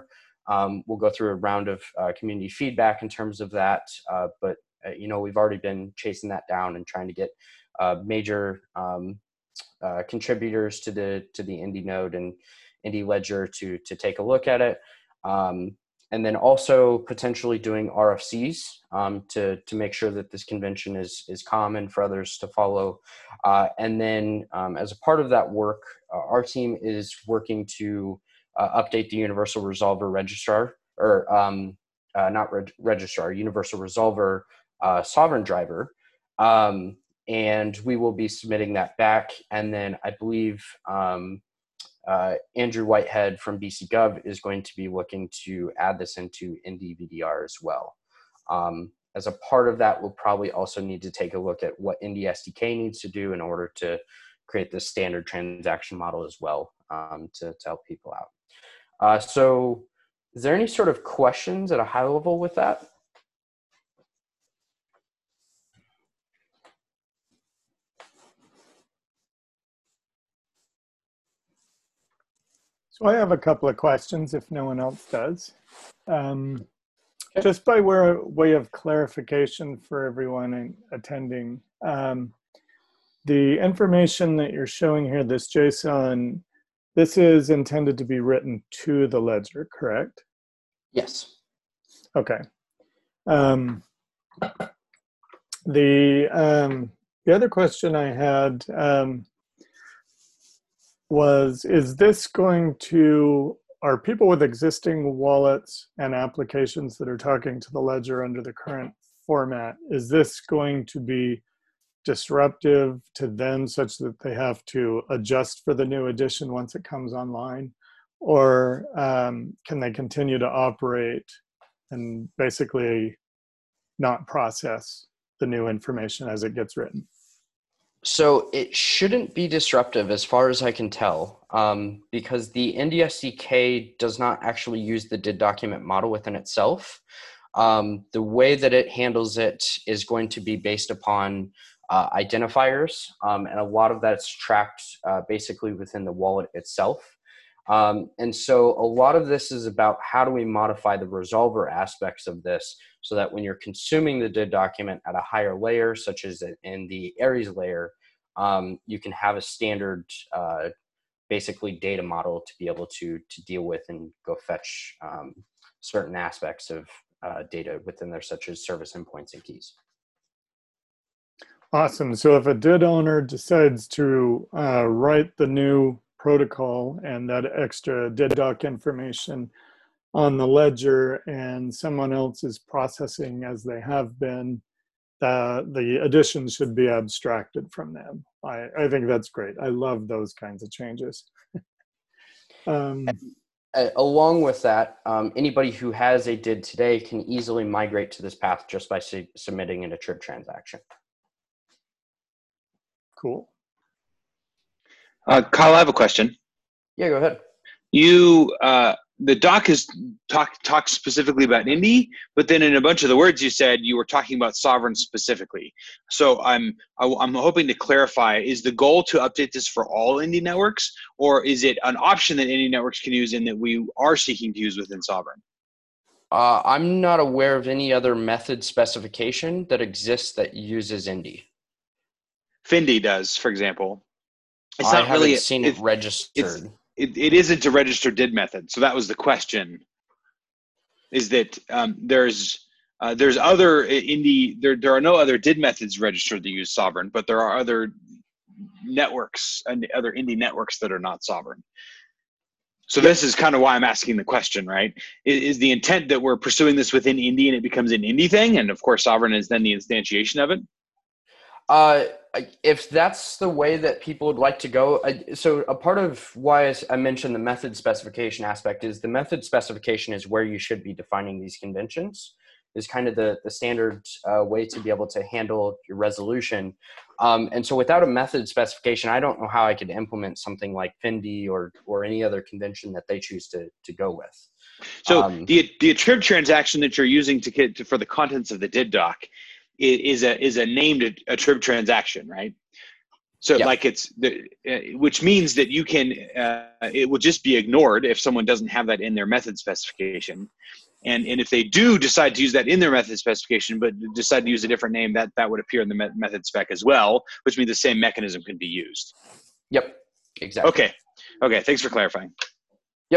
Um, we'll go through a round of uh, community feedback in terms of that, uh, but uh, you know, we've already been chasing that down and trying to get uh, major um, uh, contributors to the to the Indy node and Indy Ledger to to take a look at it, um, and then also potentially doing R F Cs um, to to make sure that this convention is is common for others to follow, uh, and then um, as a part of that work, uh, our team is working to uh, update the Universal Resolver Registrar, or um, uh, not reg registrar, Universal Resolver uh, Sovereign driver. Um, and we will be submitting that back. And then I believe um, uh, Andrew Whitehead from B C Gov is going to be looking to add this into Indy V D R as well. Um, as a part of that, we'll probably also need to take a look at what Indy S D K needs to do in order to create this standard transaction model as well, um, to, to help people out. Uh, so is there any sort of questions at a high level with that? So I have a couple of questions if no one else does. Um, just by way of clarification for everyone attending, um, the information that you're showing here, this JSON, this is intended to be written to the ledger, correct? Yes. Okay. Um, the, um, the other question I had, um, was, is this going to, are people with existing wallets and applications that are talking to the ledger under the current format, is this going to be disruptive to them such that they have to adjust for the new edition once it comes online? Or um, can they continue to operate and basically not process the new information as it gets written? So it shouldn't be disruptive as far as I can tell, um, because the Indy S D K does not actually use the did document model within itself. Um, the way that it handles it is going to be based upon uh, identifiers, um, and a lot of that's tracked uh, basically within the wallet itself. Um, and so a lot of this is about how do we modify the resolver aspects of this so that when you're consuming the did document at a higher layer, such as in the Aries layer, um, you can have a standard uh, basically data model to be able to, to deal with and go fetch um, certain aspects of uh, data within there, such as service endpoints and keys. Awesome. So if a did owner decides to uh, write the new protocol and that extra did doc information on the ledger and someone else is processing as they have been, uh, the additions should be abstracted from them. I, I think that's great. I love those kinds of changes. um, uh, along with that, um, anybody who has a did today can easily migrate to this path just by su submitting an a trib transaction. Cool. Uh, Kyle, I have a question. Yeah, go ahead. You, uh, the doc is talk talks specifically about Indy, but then in a bunch of the words you said you were talking about Sovereign specifically. So I'm I, I'm hoping to clarify: is the goal to update this for all Indy networks, or is it an option that Indy networks can use and that we are seeking to use within Sovereign? Uh, I'm not aware of any other method specification that exists that uses Indy. Findy does, for example. It's I not haven't really, seen it, it registered. It, it isn't a registered did method. So that was the question. Is that um, there's uh, there's other Indy there there are no other did methods registered that use Sovereign, but there are other networks and other Indy networks that are not Sovereign. So this is kind of why I'm asking the question, right? Is, is the intent that we're pursuing this within Indy and it becomes an Indy thing, and of course Sovereign is then the instantiation of it? Uh, if that's the way that people would like to go, I, so a part of why I mentioned the method specification aspect is the method specification is where you should be defining these conventions, is kind of the, the standard uh, way to be able to handle your resolution. Um, and so without a method specification, I don't know how I could implement something like Findy or, or any other convention that they choose to, to go with. So um, the, the attrib transaction that you're using to get to, for the contents of the did doc is a is a named attrib transaction, right? So Yep. like it's, the, uh, which means that you can, uh, it will just be ignored if someone doesn't have that in their method specification. And, and if they do decide to use that in their method specification, but decide to use a different name, that, that would appear in the me- method spec as well, which means the same mechanism can be used. Yep, exactly. Okay. Okay. Thanks for clarifying. Yep.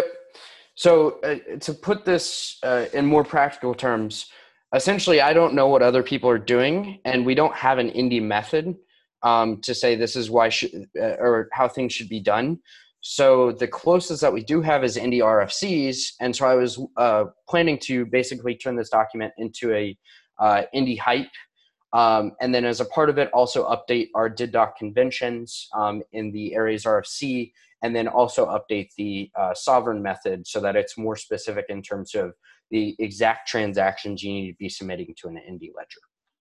So uh, to put this uh, in more practical terms, essentially, I don't know what other people are doing, and we don't have an Indy method um, to say this is why should, uh, or how things should be done. So the closest that we do have is Indy R F Cs, and so I was uh, planning to basically turn this document into a uh, Indy hype, um, and then as a part of it, also update our DidDoc conventions um, in the Aries R F C, and then also update the uh, sovereign method so that it's more specific in terms of the exact transactions you need to be submitting to an Indy ledger.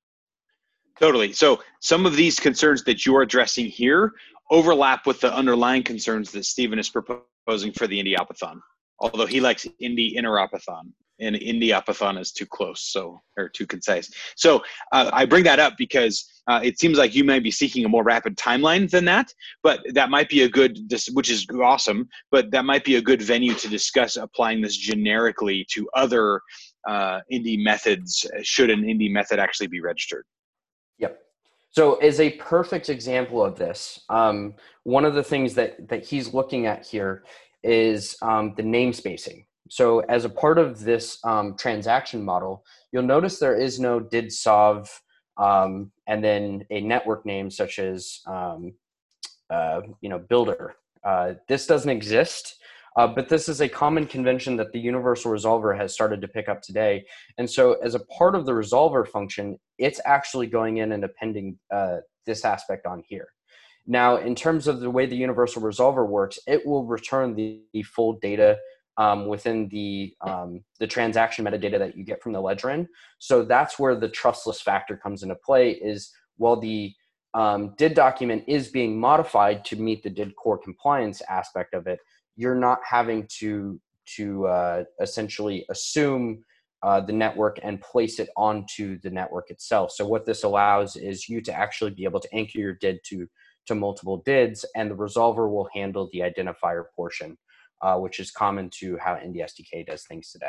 Totally. So some of these concerns that you're addressing here overlap with the underlying concerns that Stephen is proposing for the Indiopathon, although he likes Indy Interopathon, and Indiopathon is too close, so or too concise. So uh, I bring that up because uh, it seems like you might be seeking a more rapid timeline than that, but that might be a good, which is awesome, but that might be a good venue to discuss applying this generically to other uh, Indy methods, should an Indy method actually be registered. Yep. So as a perfect example of this, um, one of the things that, that he's looking at here is um, the namespacing. So as a part of this um, transaction model, you'll notice there is no didsolv um, and then a network name such as um, uh, you know, builder. Uh, this doesn't exist. Uh, but this is a common convention that the universal resolver has started to pick up today. And so as a part of the resolver function, it's actually going in and appending uh, this aspect on here. Now, in terms of the way the universal resolver works, it will return the, the full data um, within the, um, the transaction metadata that you get from the ledger. So that's where the trustless factor comes into play, is while the um, did document is being modified to meet the did core compliance aspect of it, you're not having to to uh, essentially assume uh, the network and place it onto the network itself. So what this allows is you to actually be able to anchor your did to to multiple dids, and the resolver will handle the identifier portion, uh, which is common to how Indy S D K does things today.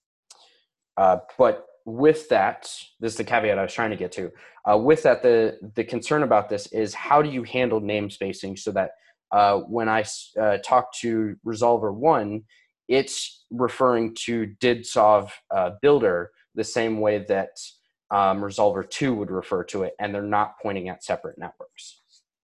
Uh, but with that, this is the caveat I was trying to get to. Uh, with that, the the concern about this is how do you handle namespacing so that Uh, when I uh, talk to resolver one, it's referring to didsolv uh, builder the same way that um, resolver two would refer to it, and they're not pointing at separate networks.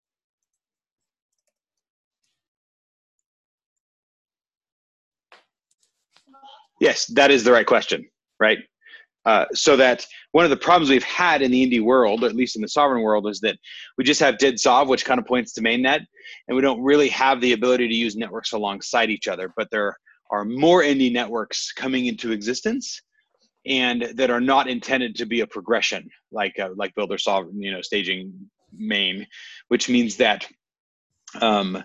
Yes, that is the right question, right? Uh, so that one of the problems we've had in the Indy world, at least in the sovereign world, is that we just have didsolv, which kind of points to mainnet, and we don't really have the ability to use networks alongside each other. But there are more Indy networks coming into existence, and that are not intended to be a progression, like uh, like builder sovereign, you know, staging main, which means that um,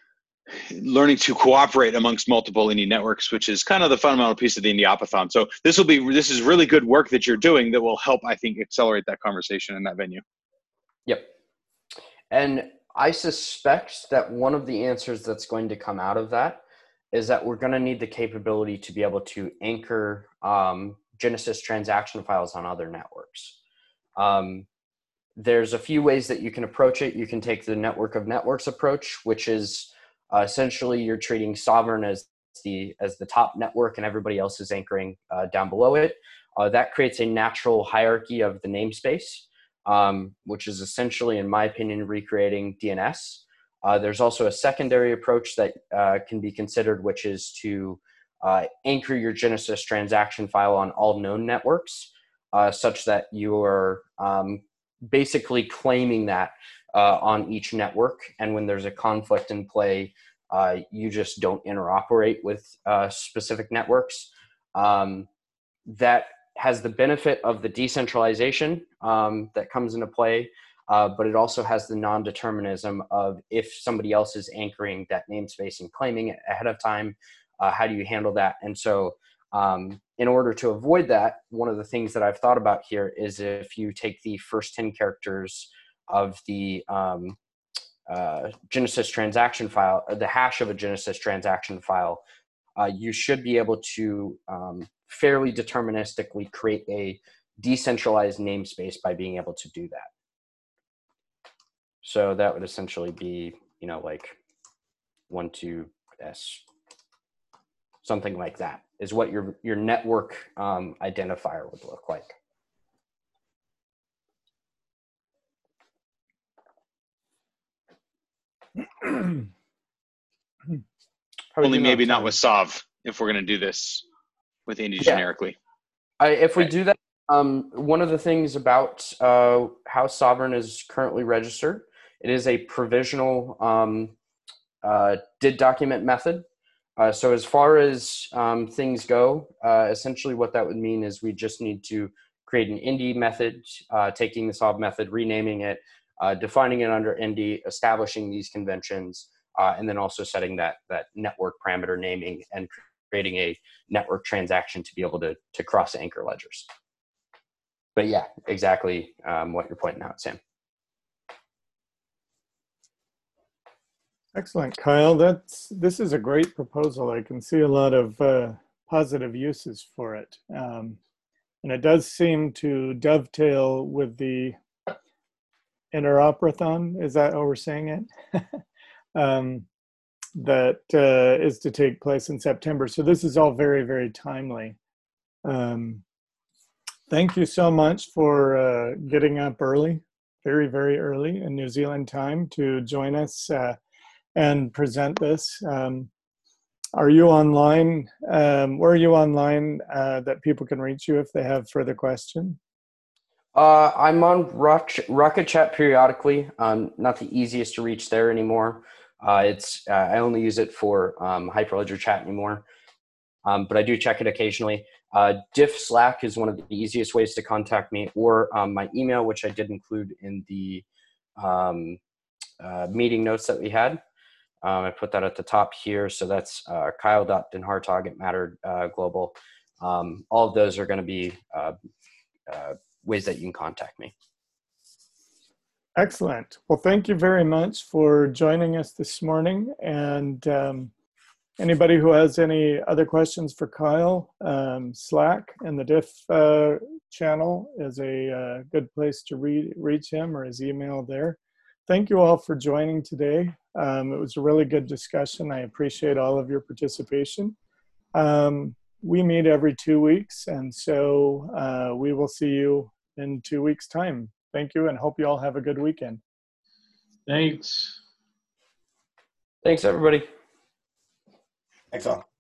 learning to cooperate amongst multiple Indy networks, which is kind of the fundamental piece of the Indiopathon. So this will be, this is really good work that you're doing that will help, I think, accelerate that conversation in that venue. Yep. And I suspect that one of the answers that's going to come out of that is that we're going to need the capability to be able to anchor um, Genesis transaction files on other networks. Um, there's a few ways that you can approach it. You can take the network of networks approach, which is Uh, essentially, you're treating sovereign as the as the top network, and everybody else is anchoring uh, down below it. Uh, that creates a natural hierarchy of the namespace, um, which is essentially, in my opinion, recreating D N S. Uh, there's also a secondary approach that uh, can be considered, which is to uh, anchor your Genesis transaction file on all known networks, uh, such that you're um, basically claiming that Uh, on each network, and when there's a conflict in play, uh, you just don't interoperate with uh, specific networks. Um, that has the benefit of the decentralization um, that comes into play, uh, but it also has the non-determinism of if somebody else is anchoring that namespace and claiming it ahead of time, uh, how do you handle that? And so um, in order to avoid that, one of the things that I've thought about here is if you take the first ten characters of the um, uh, Genesis transaction file, the hash of a Genesis transaction file, uh, you should be able to um, fairly deterministically create a decentralized namespace by being able to do that. So that would essentially be, you know, like one, two S, something like that is what your, your network um, identifier would look like. Only maybe not with Sov if we're going to do this with Indy Yeah. generically. I, if we Right. do that, um, one of the things about uh, how Sovereign is currently registered, it is a provisional um, uh, did document method. Uh, so as far as um, things go, uh, essentially what that would mean is we just need to create an Indy method, uh, taking the Sov method, renaming it, uh, defining it under Indy, establishing these conventions, uh, and then also setting that, that network parameter naming and creating a network transaction to be able to, to cross anchor ledgers. But yeah, exactly um, what you're pointing out, Sam. Excellent, Kyle. That's this is a great proposal. I can see a lot of uh, positive uses for it, um, and it does seem to dovetail with the Interoperathon. Is that how we're saying it? um, that uh, is to take place in September. So this is all very, very timely. Um, thank you so much for uh, getting up early, very, very early in New Zealand time to join us uh, and present this. Um, are you online? Um, where are you online uh, that people can reach you if they have further questions? Uh, I'm on Rock, Rocket Chat periodically. Um, not the easiest to reach there anymore. Uh, it's uh, I only use it for um, Hyperledger chat anymore, um, but I do check it occasionally. Uh, Diff Slack is one of the easiest ways to contact me, or um, my email, which I did include in the um, uh, meeting notes that we had. Um, I put that at the top here, so that's uh, kyle dot den hartog at Matter uh, Global. Um, all of those are going to be uh, uh, ways that you can contact me. Excellent. Well, thank you very much for joining us this morning. And um, anybody who has any other questions for Kyle, um, Slack and the Diff uh, channel is a uh, good place to re reach him, or his email there. Thank you all for joining today. Um, it was a really good discussion. I appreciate all of your participation. Um, we meet every two weeks, and so uh, we will see you in two weeks' time. Thank you, and hope you all have a good weekend. Thanks. Thanks, everybody. Thanks all.